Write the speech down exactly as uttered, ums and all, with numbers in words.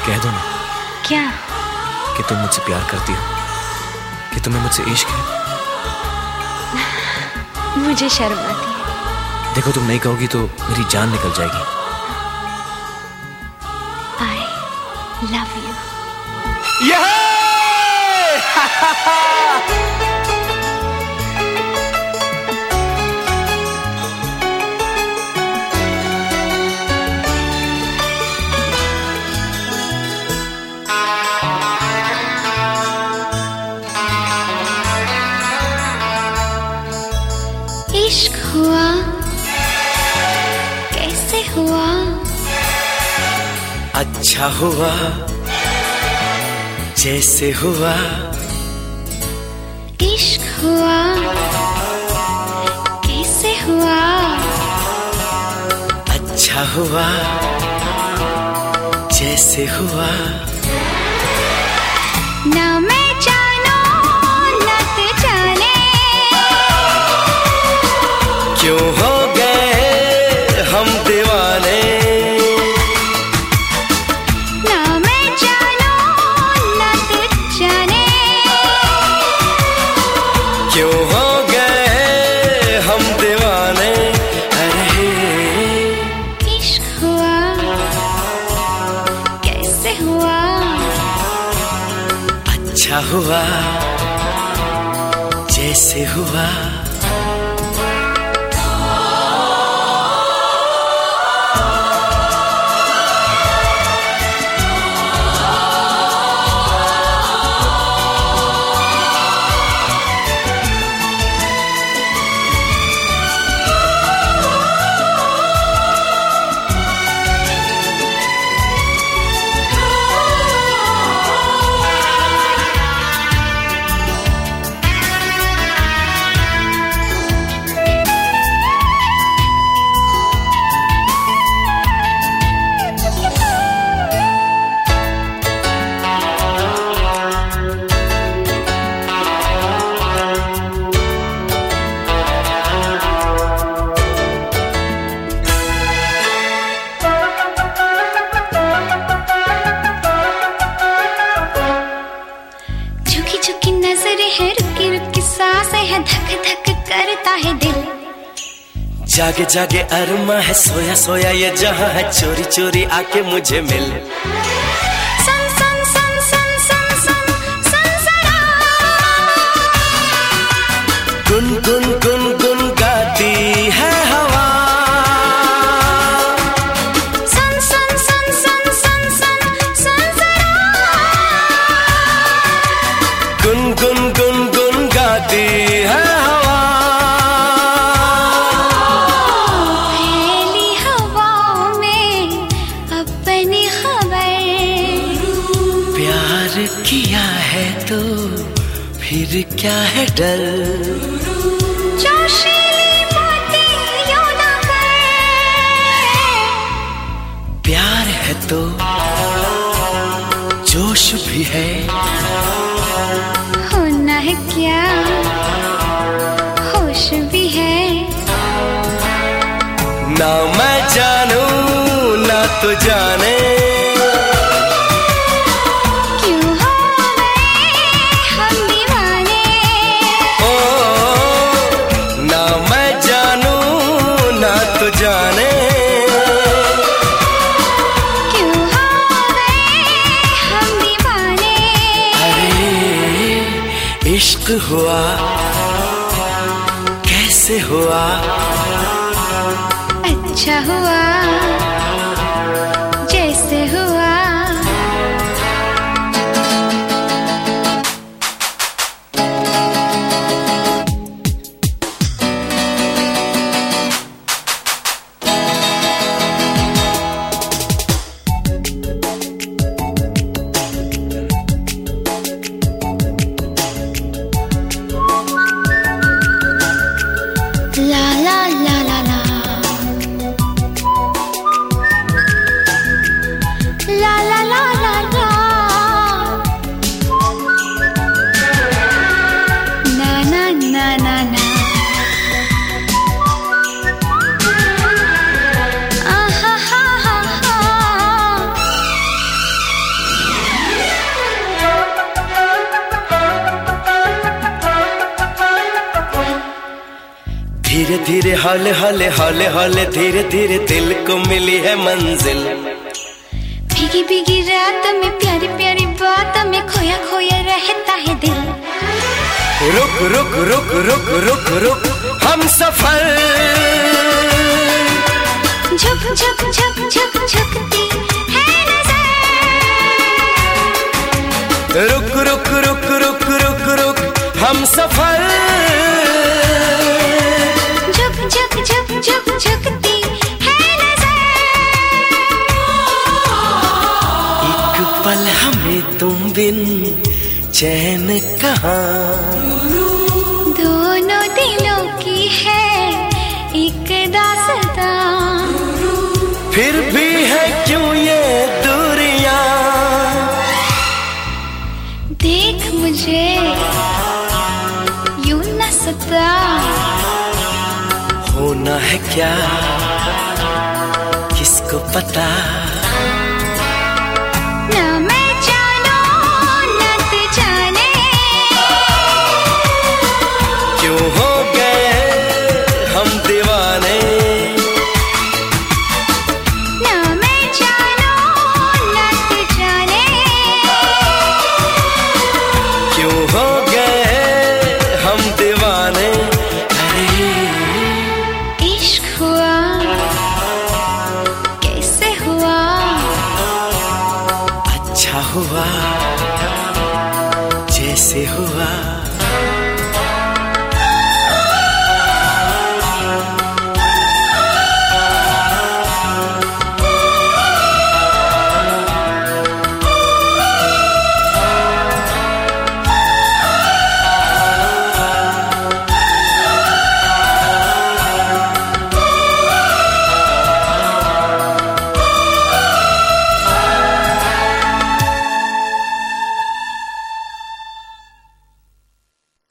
कह दो ना। क्या? कि तुम मुझसे प्यार करती हो, कि तुम्हें मुझसे इश्क है। मुझे शर्म आती है। देखो तुम नहीं कहोगी तो मेरी जान निकल जाएगी। I love you. इश्क हुआ कैसे हुआ? अच्छा हुआ जैसे हुआ। इश्क हुआ कैसे हुआ? अच्छा हुआ जैसे हुआ। ना मैं जानू ना तू जाने, क्यों हो गए हम दीवाने। ना मैं जानू ना तू जाने, क्यों हो गए हम दीवाने। अरे इश्क हुआ कैसे हुआ? अच्छा हुआ जैसे हुआ। धक धक करता है दिल। जागे जागे अरमा है, सोया सोया ये जहां है, चोरी चोरी आके मुझे मिल। सन सन सन सन सन सन सन सना, गुन गुन गुन गुन गाती है हवा। सन सन सन सन सन सन सन सना, गुन गुन गुन गुन गाती है हवा। फैली हवाओं में अपनी खबर, प्यार किया है तो फिर क्या है डर। जोशीली बातें यूं ना कर, प्यार है तो जोश भी है। होना है क्या होश भी है। ना मैं जानू ना तो जाने, क्यों हो गए हम दीवाने। ओ ना मैं जानू ना तो जाने, क्यों हो गए हम दीवाने। अरे इश्क हुआ कैसे हुआ? अच्छा हुआ जैसे हुआ। ला ला ला ला ला, धीरे हौले हौले हौले हौले धीरे धीरे दिल को मिली है मंजिल। भीगी भीगी रात में प्यारी प्यारी बातों में खोया खोया रहता है दिल। रुक रुक रुक रुक रुक रुक हम सफर, झुक झुक झुक झुक झुकती है नजर। रुक रुक रुक रुक रुक रुक हम सफर, झुक झुक झुक झुक झुकती है नजर। एक पल हमें तुम बिन चैन कहाँ, दोनों दिलों की है एक दास्तां। फिर भी है क्यों ये दूरियां, देख मुझे यूं न सता। होना है क्या किसको पता, ना मैं जानू ना तू जाने, क्यों हो गए हम दीवाने। ना मैं जानू ना तू जाने, क्यों हो गए हम दीवाने। अरे इश्क हुआ कैसे हुआ, अच्छा हुआ जैसे हुआ।